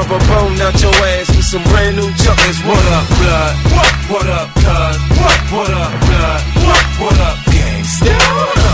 rub a bone out your ass with some brand new chocolates. What up, blood? What up, cuz? What up, blood? What up, gangsta?